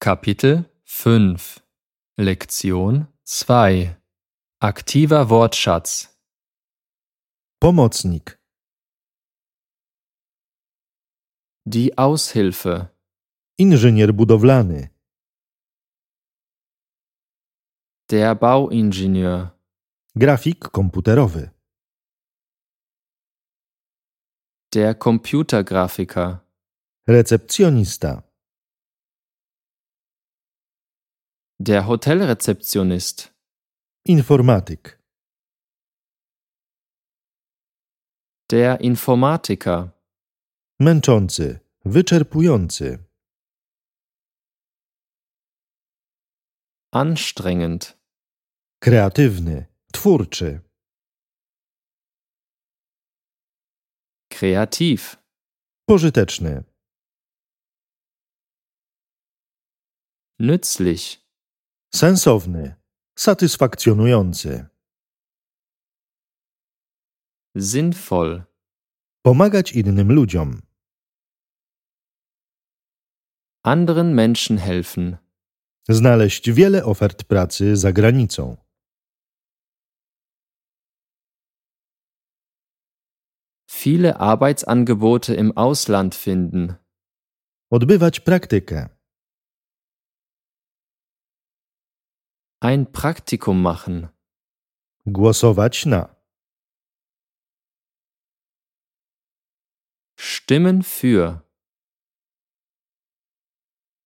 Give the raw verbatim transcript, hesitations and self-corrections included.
Kapitel fünf Lektion zwei Aktiver Wortschatz Pomocnik, Die Aushilfe inżynier budowlany, Der Bauingenieur grafik komputerowy, Der Computergrafiker recepcjonista, Der Hotelrezeptionist informatyk, Der Informatiker męczący, wyczerpujący, Anstrengend kreatywny, twórczy, Kreativ pożyteczny, Nützlich sensowny, satysfakcjonujący, Sinnvoll pomagać innym ludziom, Anderen Menschen helfen znaleźć wiele ofert pracy za granicą, Viele Arbeitsangebote im Ausland finden odbywać praktykę, Ein Praktikum machen głosować na, Stimmen für